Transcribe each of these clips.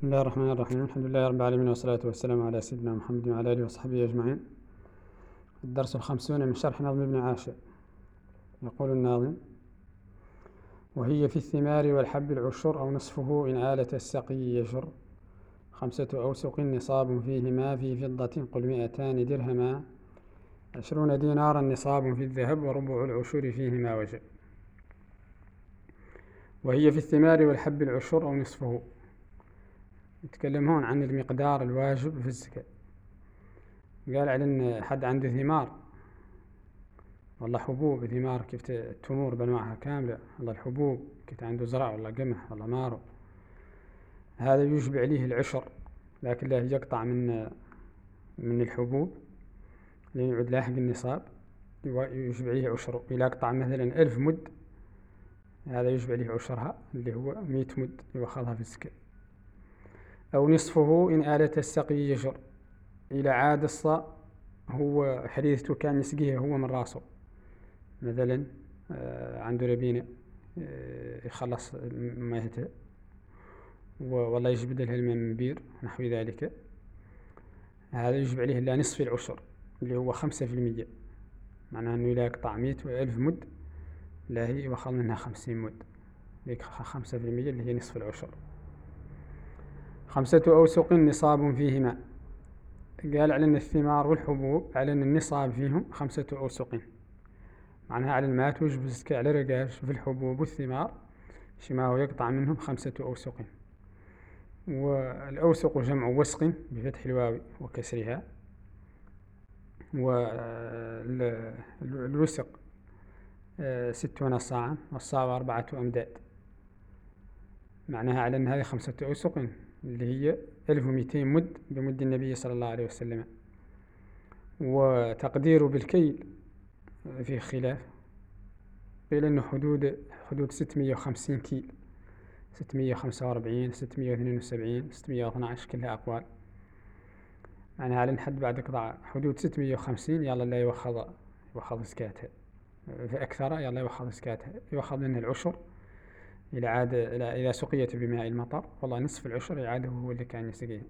بسم الله الرحمن الرحيم. الحمد لله رب العالمين، والصلاة والسلام على سيدنا محمد وعلى آله وصحبه أجمعين. الدرس 50 من شرح نظم ابن عاشر. يقول الناظم: وهي في الثمار والحب العشر، أو نصفه إن آلة السقي يجر. 5 أوسق نصاب فيهما، في فضة قل 200 درهما. 20 دينارا نصاب في الذهب، وربع العشر فيهما وجب. وهي في الثمار والحب العشر أو نصفه. يتكلم هون عن المقدار الواجب في الزكاة. قال على إن حد عنده ثمار، والله حبوب ثمار، كيف التمور بأنواعها كاملة، والله الحبوب كيف عنده زرع، والله قمح، والله مارو، هذا يجب عليه العشر، لكن لا يقطع من الحبوب لين يعود لاحق النصاب، يجب عليه عشره. إذا قطع مثلا 1000 مد، هذا يجب عليه عشرها اللي هو 100 مد، يوخذها في الزكاة. أو نصفه إن آلة السقي يجر. إلى عاد الصا، هو حديثته كان يسقيها هو من راسه، مثلا عنده ربينة يخلص ميته والله يجب لها الماء من بير نحو ذلك، هذا يجب عليه إلا نصف العشر اللي هو 5%. معناه أنه لا يقطع 100 و1000 مد، لا هي يوخذ منها 50 مد، ذيك 5% اللي هي نصف العشر. 5 أوسق نصاب فيهما. قال على أن الثمار والحبوب على أن النصاب فيهم 5 أوسق، معناها على الماء توجب الزكاة على رقاش في الحبوب والثمار شما هو يقطع منهم 5 أوسق. والأوسق جمع وسق بفتح الواو وكسرها، والوسق 60 صاعا، والصاع 4 أمداد، معناها على أن هذه 5 أوسق اللي هي 1200 مد بمد النبي صلى الله عليه وسلم. وتقديره بالكيل فيه خلاف، قيل أنه حدود 650 كيل، 645 672 612 كلها أقوال. يعني على حد بعد قطع حدود 650 يلا لا يوخذ زكاتها، في أكثر يلا يوخذ زكاتها، يوخذ منها العشر إذا سقيت بماء المطر، والله نصف العشر يعاده هو اللي كان يسقيه.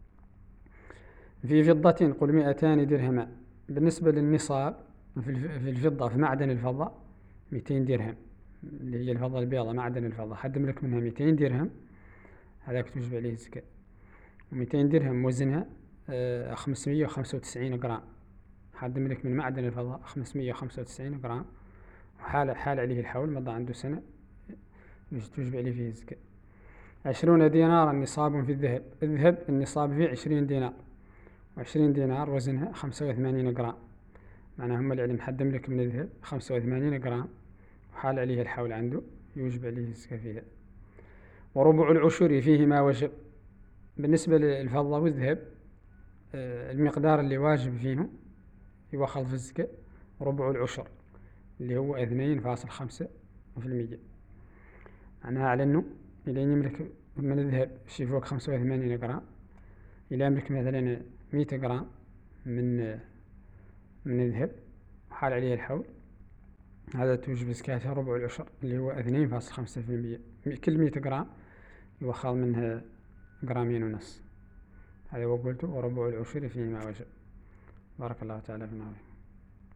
في فضة قل 200 درهما. بالنسبة للنصاب في الفضة، في معدن الفضة 200 درهم اللي هي الفضة البيضاء، معدن الفضة، حد ملك منها 200 درهم، هذاك تجب عليه الزكاة. و200 درهم وزنها 595 جرام، حد ملك من معدن الفضة 595 جرام، وحال عليه الحول، مضى عنده سنة، تجب عليه فيه الزكاة. 20 دينارا نصاب في الذهب. الذهب النصاب فيه 20 دينار، و20 دينار وزنها 85 جرام، معناها هم اللي حد ملك من الذهب 85 جرام، وحال عليه الحول عنده، يوجب عليه الزكاة فيها. وربع العشر فيهما وجب. بالنسبة للفضة والذهب المقدار اللي واجب فيهم يوخذ في الزكاة ربع العشر اللي هو 2.5%، معناها على أنه إذا يملك من الذهب شي فوق 85 جرام، إذا يملك مثلا 100 جرام من الذهب وحال عليه الحول، هذا توجب زكاة ربع العشر اللي هو 2.5%. كل 100 جرام يوخذ منها 1.5 جرام. هذا هو قلته وربع العشر فيما وجب. بارك الله تعالى في النار.